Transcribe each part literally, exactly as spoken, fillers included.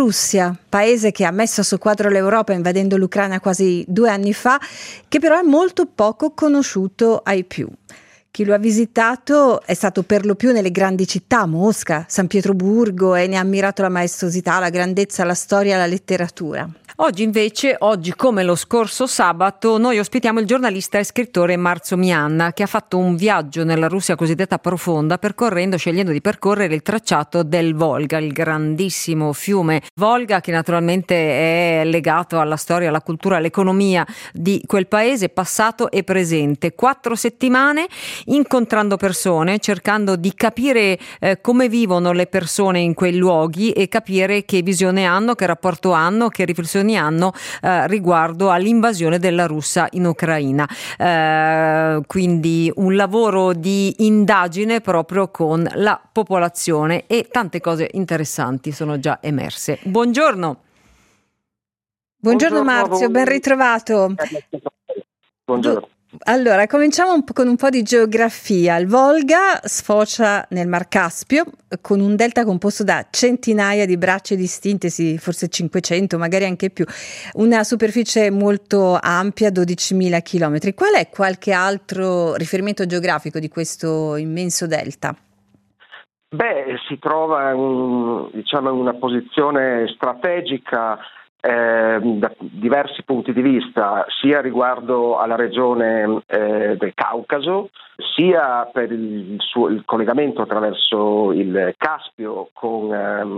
Russia, paese che ha messo a soqquadro l'Europa invadendo l'Ucraina quasi due anni fa, che però è molto poco conosciuto ai più. Chi lo ha visitato è stato per lo più nelle grandi città, Mosca, San Pietroburgo, e ne ha ammirato la maestosità, la grandezza, la storia, la letteratura. Oggi invece, oggi come lo scorso sabato, noi ospitiamo il giornalista e scrittore Martsomian, che ha fatto un viaggio nella Russia cosiddetta profonda, percorrendo, scegliendo di percorrere il tracciato del Volga, il grandissimo fiume Volga, che naturalmente è legato alla storia, alla cultura, all'economia di quel paese, passato e presente. Quattro settimane incontrando persone, cercando di capire eh, come vivono le persone in quei luoghi e capire che visione hanno, che rapporto hanno, che riflessioni hanno eh, riguardo all'invasione della Russia in Ucraina. Eh, quindi un lavoro di indagine proprio con la popolazione, e tante cose interessanti sono già emerse. Buongiorno. Buongiorno, Buongiorno Marzio, ben ritrovato. Buongiorno. Allora, cominciamo un po' con un po' di geografia. Il Volga sfocia nel Mar Caspio con un delta composto da centinaia di braccia distinte, sì, forse cinquecento, magari anche più. Una superficie molto ampia, dodicimila chilometri. Qual è qualche altro riferimento geografico di questo immenso delta? Beh, si trova in, diciamo, in una posizione strategica Eh, da diversi punti di vista, sia riguardo alla regione eh, del Caucaso, sia per il, suo, il collegamento attraverso il Caspio con,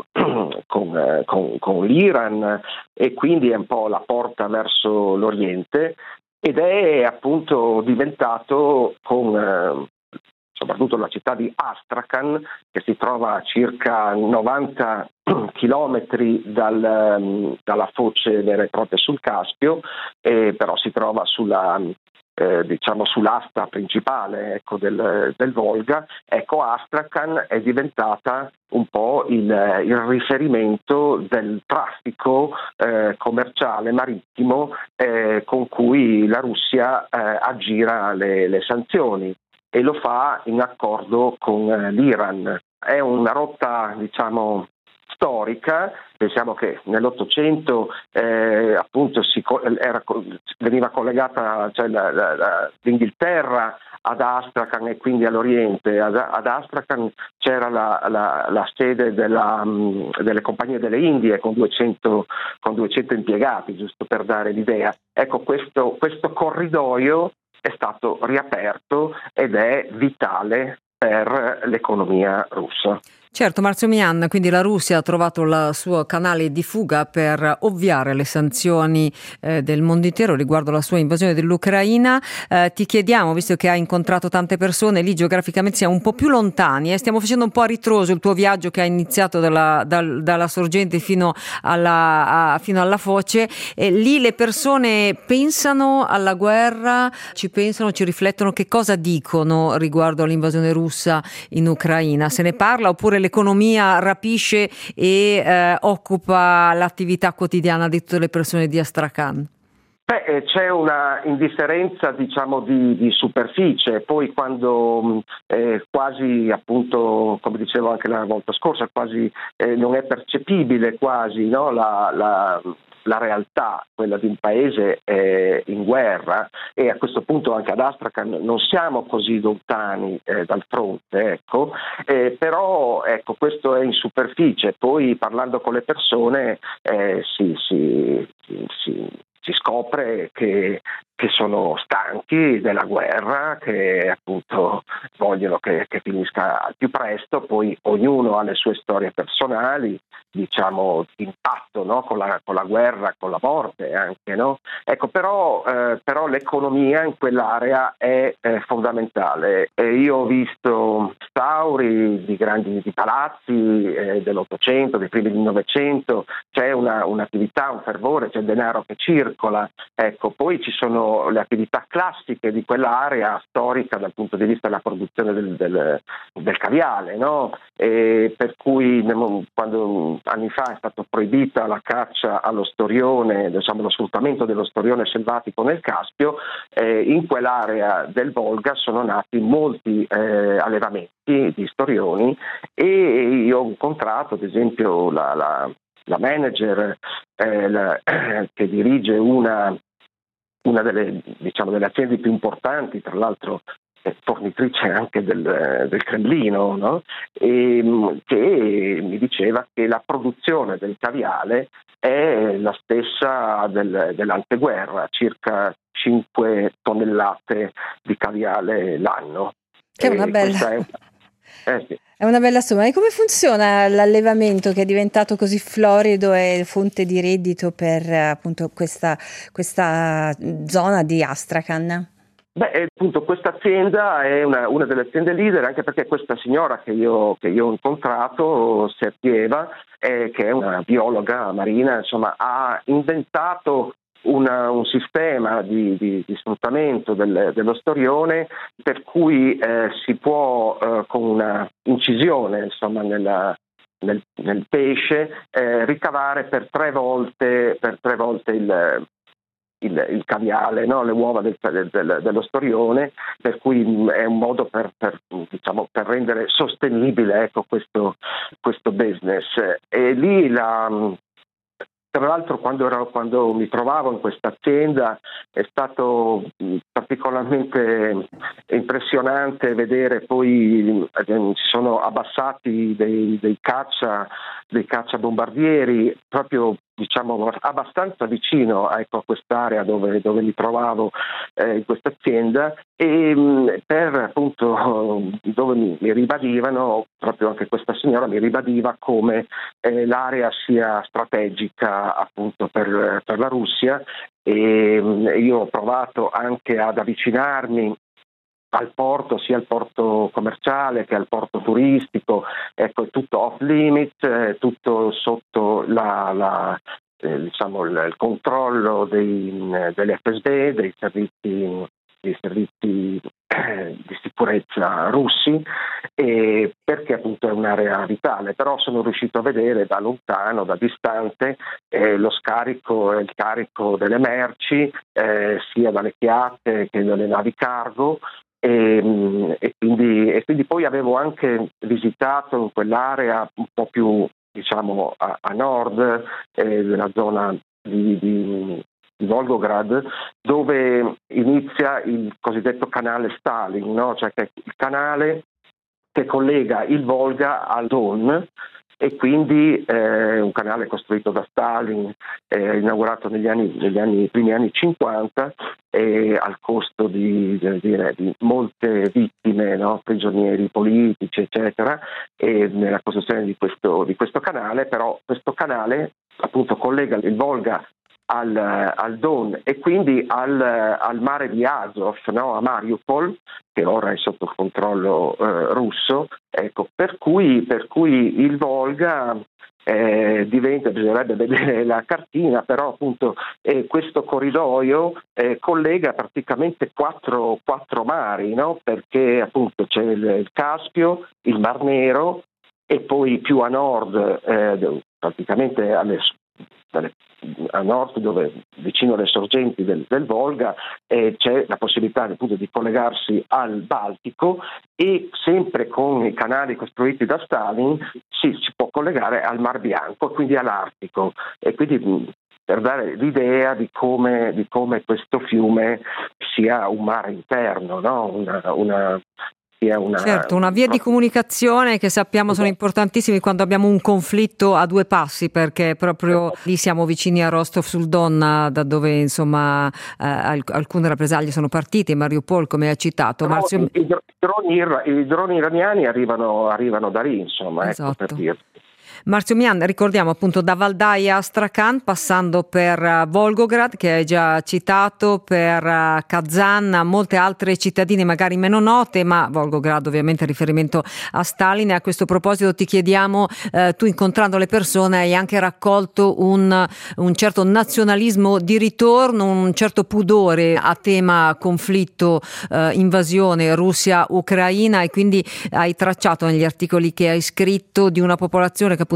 eh, con, eh, con, con l'Iran, e quindi è un po' la porta verso l'Oriente, ed è appunto diventato con eh, soprattutto la città di Astrakhan, che si trova a circa novanta chilometri dal, dalla foce vera e propria sul Caspio, eh, però si trova sulla, eh, diciamo sull'asta principale, ecco, del, del Volga. Ecco, Astrakhan è diventata un po' il, il riferimento del traffico eh, commerciale marittimo eh, con cui la Russia eh, aggira le, le sanzioni, e lo fa in accordo con eh, l'Iran. È una rotta, diciamo, storica. Pensiamo che nell'Ottocento eh, appunto si era, veniva collegata, cioè, la, la, la, l'Inghilterra ad Astrakhan e quindi all'Oriente. Ad, ad Astrakhan c'era la, la, la sede della, um, delle compagnie delle Indie con duecento, con duecento impiegati, giusto per dare l'idea. Ecco, questo, questo corridoio è stato riaperto ed è vitale per l'economia russa. Certo, Martsomian, quindi la Russia ha trovato il suo canale di fuga per ovviare le sanzioni eh, del mondo intero riguardo alla sua invasione dell'Ucraina. Eh, ti chiediamo, visto che hai incontrato tante persone, lì geograficamente siamo un po' più lontani, eh, stiamo facendo un po' a ritroso il tuo viaggio che ha iniziato dalla, dal, dalla sorgente fino alla, a, fino alla foce. E lì le persone pensano alla guerra, ci pensano, ci riflettono, che cosa dicono riguardo all'invasione russa in Ucraina? Se ne parla oppure l'economia rapisce e eh, occupa l'attività quotidiana di tutte le persone di Astrakhan? Beh, c'è una indifferenza, diciamo, di, di superficie. Poi quando eh, quasi, appunto, come dicevo anche la volta scorsa, quasi eh, non è percepibile quasi, no, la, la la realtà, quella di un paese eh, in guerra, e a questo punto anche ad Astrakhan non siamo così lontani eh, dal fronte, ecco, eh, però ecco, questo è in superficie. Poi parlando con le persone eh, si, si, si, si, si scopre che che sono stanchi della guerra, che appunto vogliono che, che finisca al più presto. Poi ognuno ha le sue storie personali, diciamo, di impatto, no? con, la, con la guerra, con la morte anche, no? Ecco, però, eh, però l'economia in quell'area è eh, fondamentale. E io ho visto stauri di grandi di palazzi eh, dell'Ottocento, dei primi del Novecento, c'è una, un'attività, un fervore, c'è denaro che circola. Ecco, poi ci sono le attività classiche di quell'area storica dal punto di vista della produzione del, del, del caviale, no? E per cui quando anni fa è stata proibita la caccia allo storione, diciamo lo sfruttamento dello storione selvatico nel Caspio, eh, in quell'area del Volga sono nati molti eh, allevamenti di storioni, e io ho incontrato ad esempio la, la la manager eh, la, che dirige una, una delle, diciamo, delle aziende più importanti, tra l'altro fornitrice anche del, del Cremlino, no? E, che mi diceva che la produzione del caviale è la stessa del, dell'anteguerra, circa cinque tonnellate di caviale l'anno. Che è una bella... È, eh, sì. È una bella somma. E come funziona l'allevamento che è diventato così florido e fonte di reddito per appunto questa, questa zona di Astrakhan? Beh, appunto questa azienda è una, una delle aziende leader, anche perché questa signora che io, che io ho incontrato, Serpieva, eh, che è una biologa marina, insomma, ha inventato una, un sistema di, di, di sfruttamento del, dello storione per cui eh, si può eh, con una incisione, insomma, nella, nel, nel pesce eh, ricavare per tre volte, per tre volte il Il, il caviale, no? Le uova del, del, dello storione, per cui è un modo per, per, diciamo, per rendere sostenibile, ecco, questo, questo business. E lì la, tra l'altro quando, ero, quando mi trovavo in questa azienda è stato particolarmente impressionante vedere poi eh, si sono abbassati dei, dei caccia dei cacciabombardieri proprio, diciamo, abbastanza vicino, ecco, a quest'area dove, dove mi trovavo eh, in questa azienda, e mh, per appunto dove mi, mi ribadivano, proprio anche questa signora mi ribadiva come eh, l'area sia strategica appunto per, per la Russia, e mh, io ho provato anche ad avvicinarmi al porto, sia al porto commerciale che al porto turistico, ecco, è tutto off limit, è tutto sotto la, la, eh, diciamo il, il controllo dei, dell'F S B, dei servizi, dei servizi eh, di sicurezza russi, e perché appunto è un'area vitale. Però sono riuscito a vedere da lontano, da distante, eh, lo scarico e il carico delle merci, eh, sia dalle chiatte che dalle navi cargo. E, e, quindi, e quindi poi avevo anche visitato in quell'area un po' più, diciamo, a, a nord eh, della zona di, di, di Volgograd, dove inizia il cosiddetto canale Stalin, no? Cioè che è il canale che collega il Volga al Don, e quindi eh, un canale costruito da Stalin, eh, inaugurato negli anni, negli anni, primi anni cinquanta, e al costo di, di, dire, di molte vittime, no? Prigionieri politici, eccetera, e nella costruzione di questo, di questo canale. Però questo canale appunto collega il Volga al, al Don e quindi al, al mare di Azov, no? A Mariupol, che ora è sotto il controllo eh, russo, ecco, per cui, per cui il Volga eh, diventa, bisognerebbe vedere la cartina, però appunto eh, questo corridoio eh, collega praticamente quattro, quattro mari, no? Perché appunto c'è il, il Caspio, il Mar Nero, e poi più a nord, eh, praticamente alle a nord, dove vicino alle sorgenti del, del Volga, eh, c'è la possibilità appunto di collegarsi al Baltico, e sempre con i canali costruiti da Stalin si, si può collegare al Mar Bianco, quindi all'Artico, e quindi mh, per dare l'idea di come, di come questo fiume sia un mare interno, no? una, una Una, certo, una via di comunicazione che sappiamo sono importantissimi quando abbiamo un conflitto a due passi, perché proprio lì siamo vicini a Rostov sul Don, da dove insomma eh, alcune rappresaglie sono partite, Mariupol come hai citato. Marzio... I, i, droni, I droni iraniani arrivano, arrivano da lì, insomma, esatto. Ecco, per dirti. Marzio Mian, ricordiamo appunto da Valdai a Astrakhan, passando per Volgograd, che hai già citato, per Kazan, molte altre cittadine magari meno note, ma Volgograd ovviamente è riferimento a Stalin. E a questo proposito ti chiediamo, eh, tu incontrando le persone hai anche raccolto un, un certo nazionalismo di ritorno, un certo pudore a tema conflitto, eh, invasione Russia-Ucraina, e quindi hai tracciato negli articoli che hai scritto di una popolazione che appunto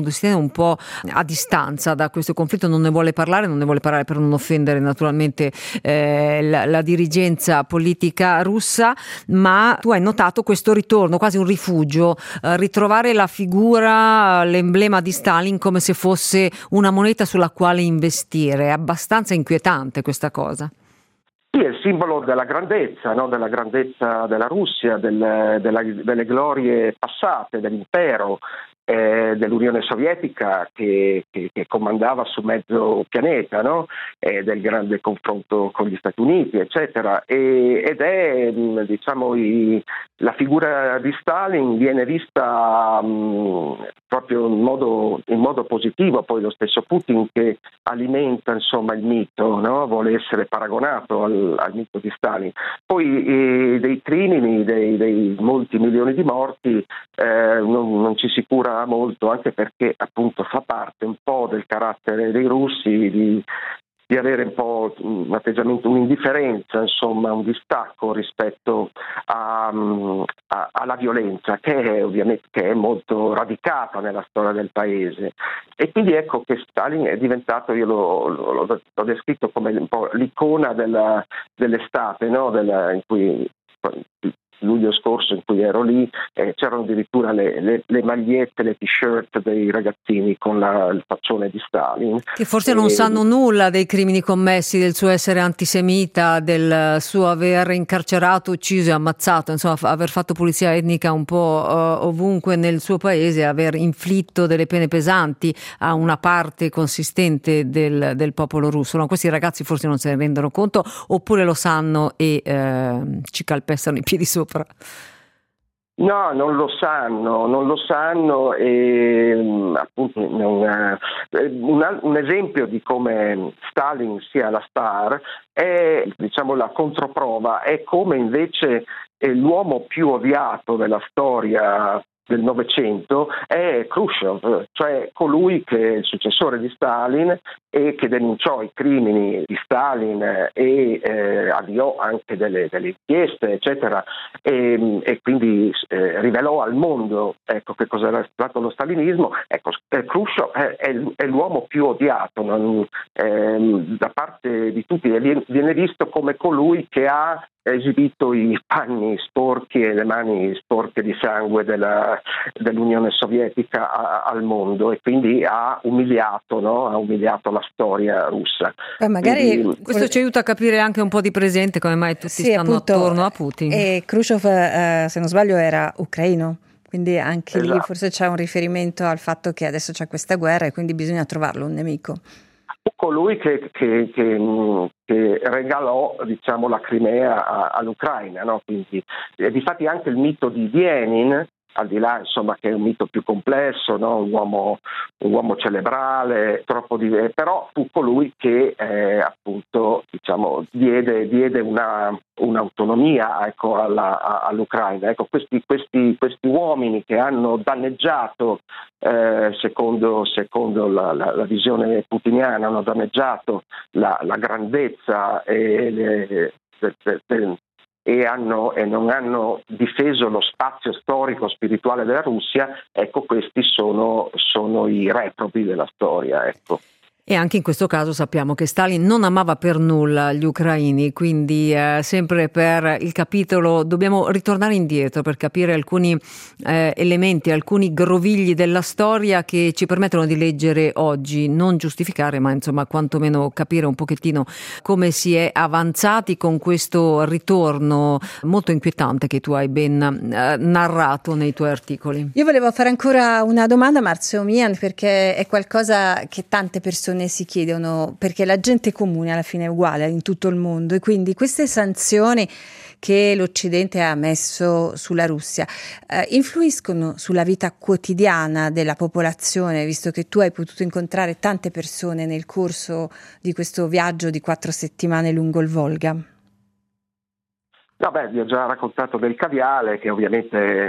appunto si tiene un po' a distanza da questo conflitto, non ne vuole parlare, non ne vuole parlare per non offendere naturalmente eh, la, la dirigenza politica russa, ma tu hai notato questo ritorno, quasi un rifugio, eh, ritrovare la figura, l'emblema di Stalin come se fosse una moneta sulla quale investire. È abbastanza inquietante questa cosa. Sì, è il simbolo della grandezza, no? Della grandezza della Russia, del, della, delle glorie passate, dell'impero, eh, dell'Unione Sovietica che, che, che comandava su mezzo pianeta, no? Eh, del grande confronto con gli Stati Uniti, eccetera. E, ed è, diciamo, i, la figura di Stalin viene vista mh, proprio in modo, in modo positivo. Poi lo stesso Putin che alimenta, insomma, il mito, no? Vuole essere paragonato al, al mito di Stalin. Poi eh, dei crimini, dei, dei molti milioni di morti eh, non, non ci si cura molto, anche perché appunto fa parte un po' del carattere dei russi di di avere un po' un atteggiamento, un'indifferenza, insomma, un distacco rispetto a, a, alla violenza, che è ovviamente che è molto radicata nella storia del paese. E quindi ecco che Stalin è diventato, io l'ho, l'ho, l'ho descritto come un po' l'icona della, dell'estate, no? Della, in cui luglio scorso in cui ero lì eh, c'erano addirittura le, le, le magliette, le t-shirt dei ragazzini con la, il faccione di Stalin. Che forse e... non sanno nulla dei crimini commessi, del suo essere antisemita, del suo aver incarcerato, ucciso e ammazzato, insomma aver fatto pulizia etnica un po' uh, ovunque nel suo paese, aver inflitto delle pene pesanti a una parte consistente del, del popolo russo. No, questi ragazzi forse non se ne rendono conto, oppure lo sanno e uh, ci calpestano i piedi sopra. No, non lo sanno, non lo sanno e appunto un, un, un esempio di come Stalin sia la star è, diciamo, la controprova, è come invece l'uomo più odiato della storia del Novecento è Khrushchev, cioè colui che è il successore di Stalin e che denunciò i crimini di Stalin e eh, avviò anche delle, delle inchieste, eccetera, e, e quindi eh, rivelò al mondo, ecco, che cosa era stato lo stalinismo. Ecco, Khrushchev è, è, è l'uomo più odiato, non, ehm, da parte di tutti, viene, viene visto come colui che ha esibito i panni sporchi e le mani sporche di sangue della, dell'Unione Sovietica a, al mondo, e quindi ha umiliato, no? Ha umiliato la storia russa. Beh, magari quindi, questo ci aiuta a capire anche un po' di presente come mai tutti sì, stanno appunto, attorno a Putin. E Khrushchev, eh, se non sbaglio, era ucraino. Quindi anche esatto. Lì forse c'è un riferimento al fatto che adesso c'è questa guerra e quindi bisogna trovarlo un nemico. Colui che, che, che, che regalò, diciamo, la Crimea a, all'Ucraina, no? Quindi, eh, difatti anche il mito di Lenin, al di là, insomma, che è un mito più complesso, no? un, uomo, un uomo celebrale, troppo di, però fu colui che eh, appunto, diciamo, diede, diede una, un'autonomia, ecco, alla, a, all'Ucraina. Ecco, questi, questi, questi uomini che hanno danneggiato, eh, secondo, secondo la, la, la visione putiniana, hanno danneggiato la, la grandezza e le, de, de, de, e, hanno, e non hanno difeso lo spazio storico spirituale della Russia, ecco, questi sono, sono i reprobi della storia, ecco. E anche in questo caso sappiamo che Stalin non amava per nulla gli ucraini, quindi eh, sempre per il capitolo dobbiamo ritornare indietro per capire alcuni eh, elementi, alcuni grovigli della storia che ci permettono di leggere oggi, non giustificare, ma insomma quantomeno capire un pochettino come si è avanzati con questo ritorno molto inquietante che tu hai ben eh, narrato nei tuoi articoli. Io volevo fare ancora una domanda, Marzio Mian, perché è qualcosa che tante persone si chiedono, perché la gente comune alla fine è uguale in tutto il mondo, e quindi queste sanzioni che l'Occidente ha messo sulla Russia eh, influiscono sulla vita quotidiana della popolazione, visto che tu hai potuto incontrare tante persone nel corso di questo viaggio di quattro settimane lungo il Volga? No, beh, vi ho già raccontato del caviale, che ovviamente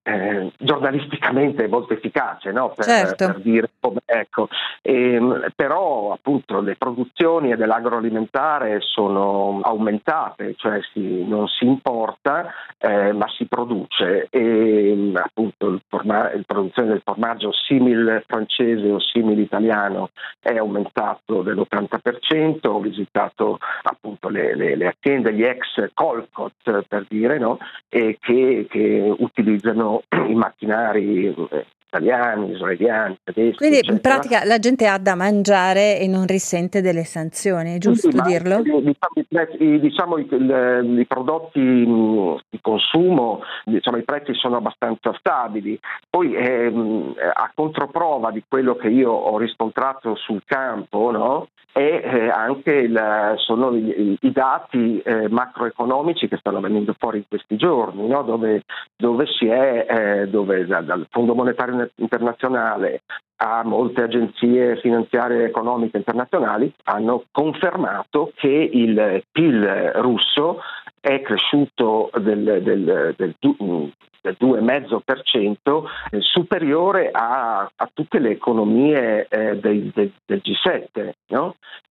eh, giornalisticamente molto efficace, no? per, certo. per dire come, ecco. E, però appunto le produzioni dell'agroalimentare sono aumentate, cioè si, non si importa eh, ma si produce, e appunto il forma- la produzione del formaggio simil francese o simil italiano è aumentato dell'ottanta per cento. Ho visitato appunto le, le, le aziende, gli ex Colcott per dire, no? E che, che utilizzano i macchinari eh, italiani, israeliani, tedeschi. Quindi eccetera. in pratica la gente ha da mangiare e non risente delle sanzioni, è giusto Sì, ma, dirlo? Diciamo, i, prezzi, diciamo i, i, i prodotti mh, di consumo, diciamo, i prezzi sono abbastanza stabili. Poi ehm, a controprova di quello che io ho riscontrato sul campo, no? E eh, anche il, sono i, i dati eh, macroeconomici che stanno venendo fuori in questi giorni, no? dove, dove si è, eh, dove da, dal Fondo Monetario Internazionale a molte agenzie finanziarie e economiche internazionali hanno confermato che il P I L russo è cresciuto del, del, del, del due virgola cinque per cento, eh, superiore a, a tutte le economie eh, del, del, del G sette, no?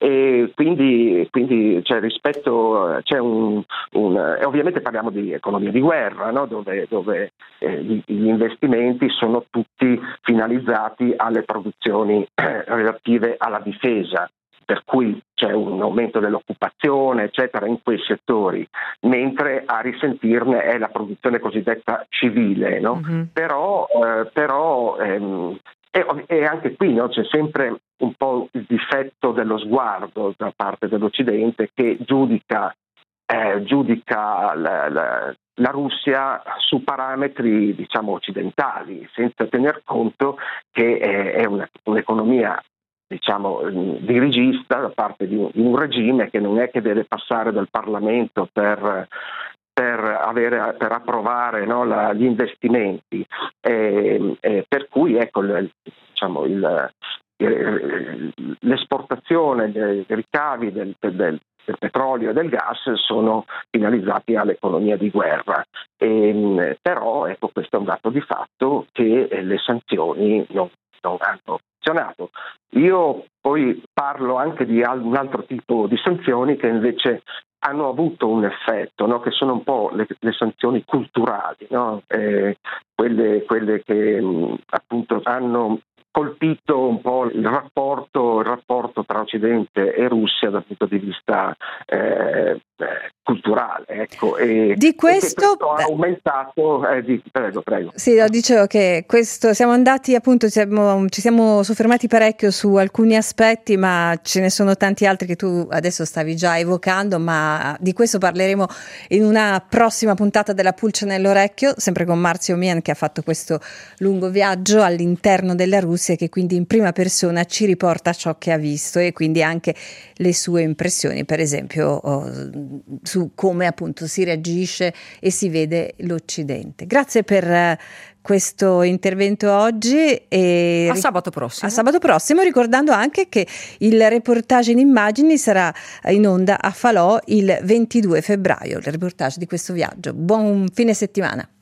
E quindi, quindi cioè, rispetto c'è un, un eh, ovviamente parliamo di economia di guerra, no? dove, dove eh, gli, gli investimenti sono tutti finalizzati alle produzioni eh, relative alla difesa, per cui c'è un aumento dell'occupazione, eccetera, in quei settori, mentre a risentirne è la produzione cosiddetta civile, no? Mm-hmm. Però, eh, però ehm, e, e anche qui, no, c'è sempre un po' il difetto dello sguardo da parte dell'Occidente, che giudica, eh, giudica la, la, la Russia su parametri, diciamo, occidentali, senza tener conto che è, è una, un'economia, diciamo, dirigista da parte di un, di un regime che non è che deve passare dal Parlamento per, per, avere, per approvare, no, la, gli investimenti, e, e per cui ecco il, diciamo, il, l'esportazione dei ricavi del, del, del petrolio e del gas sono finalizzati all'economia di guerra, e, però ecco, questo è un dato di fatto che le sanzioni non, non hanno funzionato. Io poi parlo anche di un altro tipo di sanzioni che invece hanno avuto un effetto, no? Che sono un po' le, le sanzioni culturali, no? eh, quelle, quelle che mh, appunto hanno colpito un po' il rapporto, il rapporto tra Occidente e Russia dal punto di vista eh, eh, culturale. Ecco. E, di questo, e questo ha aumentato. Eh, di, prego, prego. Sì, lo dicevo che questo siamo andati appunto, siamo, ci siamo soffermati parecchio su alcuni aspetti, ma ce ne sono tanti altri che tu adesso stavi già evocando, ma di questo parleremo in una prossima puntata della Pulce nell'orecchio, sempre con Marzio Mian, che ha fatto questo lungo viaggio all'interno della Russia, che quindi in prima persona ci riporta ciò che ha visto e quindi anche le sue impressioni, per esempio oh, su come appunto si reagisce e si vede l'Occidente. Grazie per uh, questo intervento oggi e a sabato prossimo. A sabato prossimo, ricordando anche che il reportage in immagini sarà in onda a Falò il ventidue febbraio, il reportage di questo viaggio. Buon fine settimana.